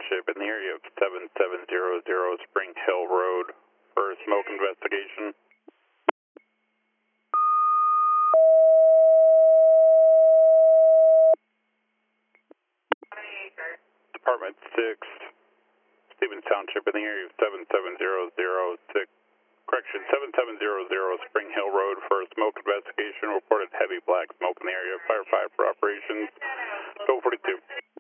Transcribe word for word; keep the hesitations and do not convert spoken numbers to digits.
Township in the area of seven seven zero zero Spring Hill Road for a smoke investigation. Department six, Stevens Township in the area of seven seven zero zero six, correction, seven seven zero zero Spring Hill Road for a smoke investigation. Reported heavy black smoke in the area. Fire five for operations. Go forty-two.